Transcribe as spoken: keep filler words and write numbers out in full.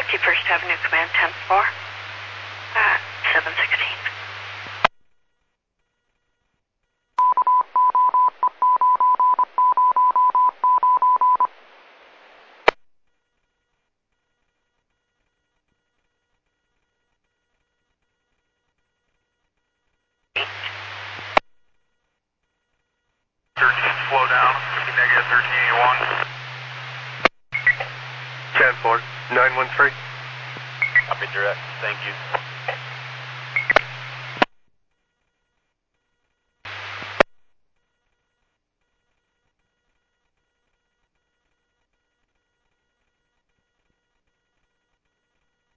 fifty-first Avenue, Command tenth floor, at seven sixteen. thirteen, slow down, negative thirteen eighty-one. ten four, nine one three. Copy direct, thank you.